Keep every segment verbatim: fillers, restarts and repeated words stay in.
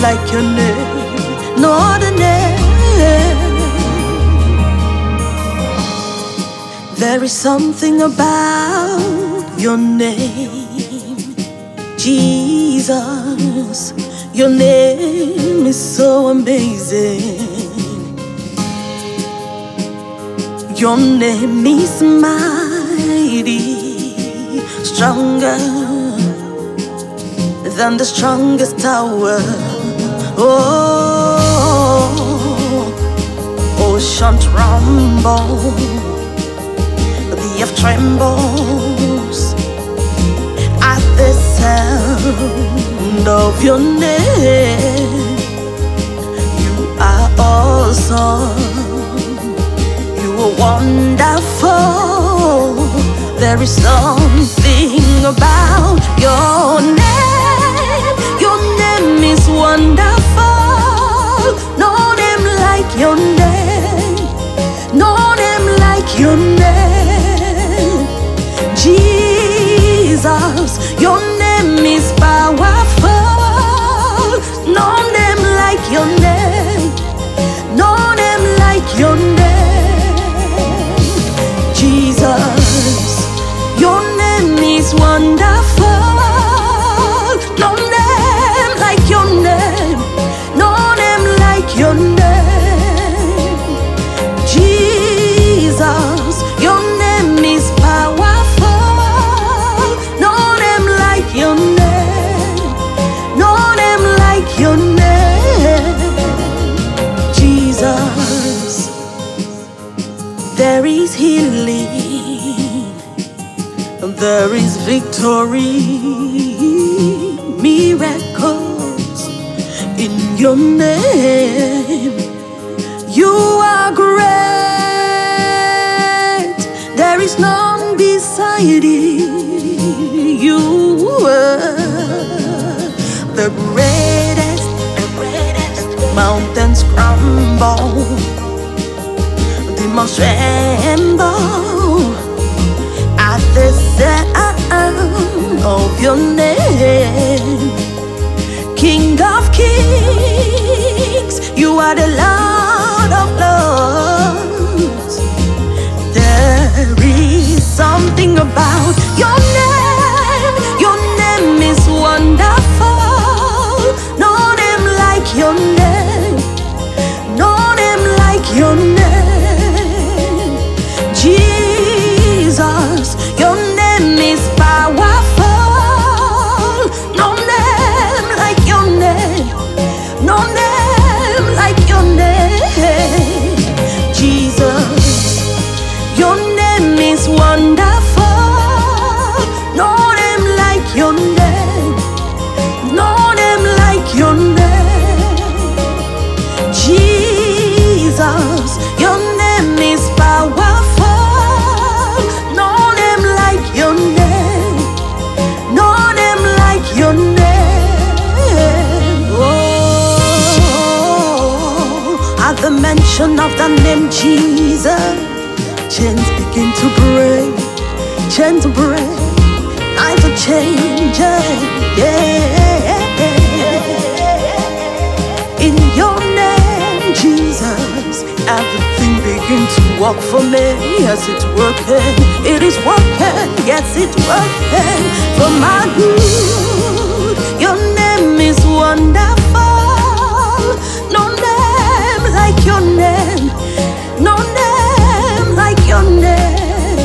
like your name, no other name. There is something about your name, Jesus. Your name is so amazing. Your name is mighty, stronger than the strongest tower. Oh, ocean tremble, the earth trembles at the sound of your name. You are awesome. Wonderful. There is something about your name. Your name is wonderful. No name like your name. No name like your name. Jesus, your name is powerful. No name like your name. No name like your name. Jesus, your name is wonderful. No name like your name. No name like your name. Jesus, your name is powerful. No name like your name. No name like your name. Jesus, there is healing, there is victory, miracles in your name. You are great, there is none beside you. Are the greatest, the greatest. Mountains crumble, demons tremble at the sound of your name. King of kings, you are the Lord of lords. There is something about your name. Your name is wonderful. No name like your name. No name like your name. Jesus, your name is powerful. No name like your name. No name like your name. Jesus, your name is wonderful. No name like your name. No name like your name. Jesus, your name is powerful. Your name, oh, at the mention of the name Jesus, chains begin to break, chains to break, lives are changing, yeah. In your name, Jesus, everything begins to work for me. Yes, it's working, it is working, yes, it's working for my good. Your name is wonderful. No name like your name. No name like your name.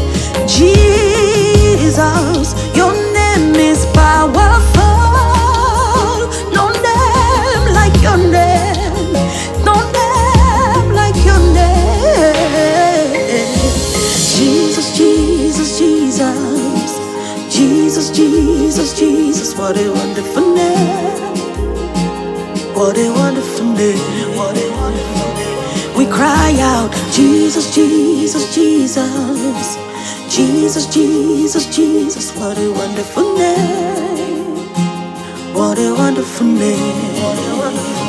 Jesus, your name is powerful. No name like your name. No name like your name. Jesus, Jesus, Jesus. Jesus, Jesus, Jesus, what a wonderful name. What a wonderful name. What a wonderful name. We cry out, Jesus, Jesus, Jesus. Jesus, Jesus, Jesus, what a wonderful name. What a wonderful name. What a wonderful name.